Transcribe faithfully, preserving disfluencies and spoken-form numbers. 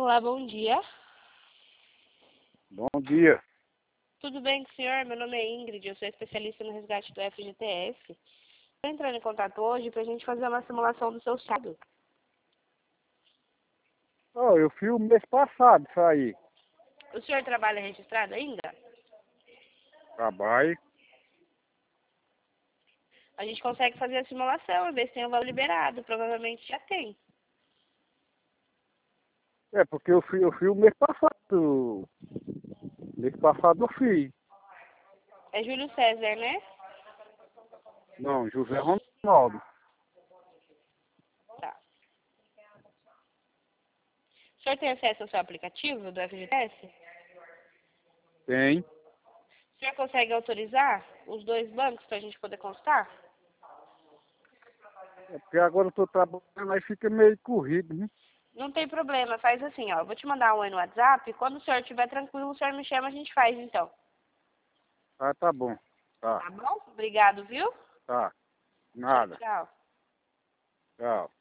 Olá, bom dia. Bom dia. Tudo bem com o senhor? Meu nome é Ingrid, eu sou especialista no resgate do F G T S. Estou entrando em contato hoje para a gente fazer uma simulação do seu estado. Oh, eu fui o mês passado isso aí. O senhor trabalha registrado ainda? Trabalho. A gente consegue fazer a simulação, ver se tem o valor liberado. Provavelmente já tem. É, porque eu fui, eu fui o mês passado. Mês passado eu fui. É Júlio César, né? Não, José Ronaldo. Tá. O senhor tem acesso ao seu aplicativo do F G T S? Tem. O senhor consegue autorizar os dois bancos para a gente poder constar? É porque agora eu tô trabalhando, aí fica meio corrido, né? Não tem problema, faz assim, ó. Eu vou te mandar um oi no WhatsApp. Quando o senhor estiver tranquilo, o senhor me chama, a gente faz então. Ah, tá bom. Tá, Tá bom? Obrigado, viu? tá. Tchau, Nada. tchau. Tchau.